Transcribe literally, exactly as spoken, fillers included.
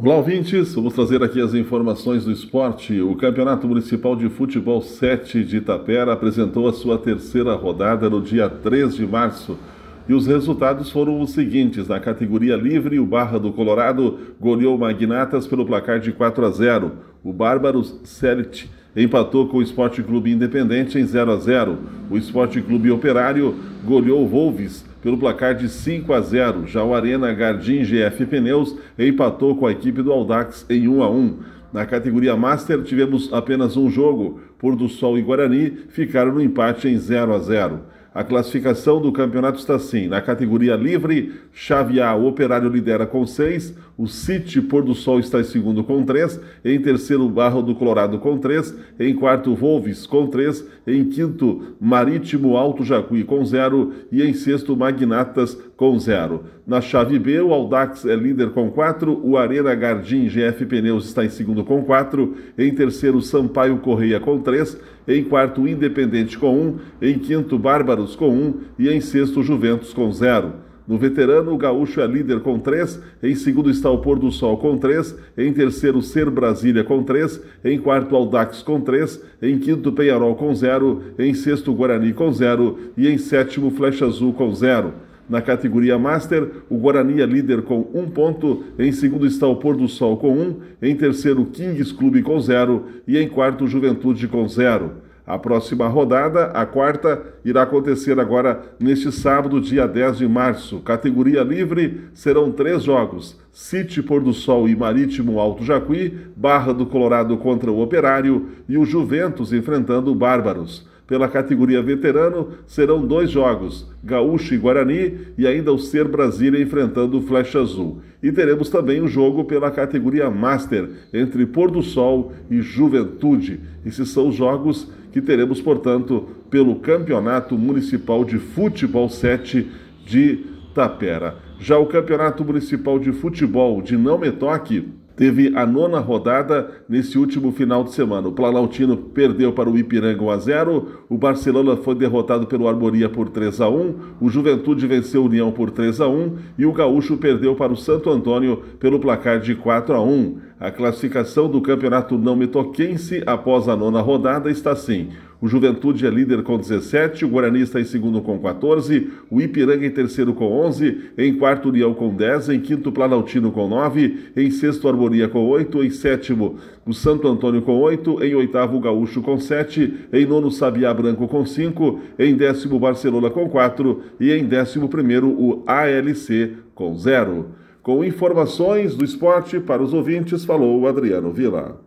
Olá, ouvintes, vamos trazer aqui as informações do esporte. O Campeonato Municipal de Futebol sete de Itapera apresentou a sua terceira rodada no dia três de março. E os resultados foram os seguintes: na categoria livre, o Barra do Colorado goleou o Magnatas pelo placar de quatro a zero. O Bárbaros Celit empatou com o Esporte Clube Independente em zero a zero. O Esporte Clube Operário goleou o Wolves pelo placar de cinco a zero. Já o Arena Gardim G F Pneus empatou com a equipe do Audax em um a um. Na categoria Master tivemos apenas um jogo. Pôr do Sol e Guarani ficaram no empate em zero a zero. A classificação do campeonato está assim: na categoria livre, chave A, o Operário lidera com seis, o City Pôr do Sol está em segundo com três, em terceiro Barra do Colorado com três, em quarto Wolves com três, em quinto Marítimo Alto Jacuí com zero e em sexto Magnatas com zero. Na chave B, o Audax é líder com quatro, o Arena Gardim G F Pneus está em segundo com quatro, em terceiro Sampaio Correia com três, em quarto Independente com um, em quinto Bárbaros com um e em sexto Juventus com zero. No veterano, o Gaúcho é líder com três, em segundo está o Pôr do Sol com três, em terceiro Ser Brasília com três, em quarto Audax com três, em quinto Penharol com zero, em sexto Guarani com zero e em sétimo Flecha Azul com zero. Na categoria Master, o Guarani é líder com um ponto, em segundo está o Pôr do Sol com um, em terceiro Kings Clube com zero e em quarto Juventude com zero. A próxima rodada, a quarta, irá acontecer agora neste sábado, dia dez de março. Categoria livre, serão três jogos: City Pôr do Sol e Marítimo Alto Jacuí, Barra do Colorado contra o Operário e o Juventus enfrentando o Bárbaros. Pela categoria veterano, serão dois jogos, Gaúcho e Guarani, e ainda o Ser Brasília enfrentando o Flecha Azul. E teremos também o jogo pela categoria Master, entre Pôr do Sol e Juventude. Esses são os jogos que teremos, portanto, pelo Campeonato Municipal de Futebol sete de Itapera. Já o Campeonato Municipal de Futebol de Não Me Toque teve a nona rodada nesse último final de semana. O Planaltino perdeu para o Ipiranga um a zero, o Barcelona foi derrotado pelo Armoria por três a um, o Juventude venceu a União por três a um e o Gaúcho perdeu para o Santo Antônio pelo placar de quatro a um. A classificação do Campeonato Não Metoquense após a nona rodada está assim: o Juventude é líder com dezessete, o Guarani está em segundo com quatorze, o Ipiranga em terceiro com onze, em quarto União com dez, em quinto Planaltino com nove, em sexto Armoria com oito, em sétimo o Santo Antônio com oito, em oitavo o Gaúcho com sete, em nono Sabiá Branco com cinco, em décimo Barcelona com quatro e em décimo primeiro o A L C com zero. Com informações do esporte para os ouvintes, falou Adriano Vila.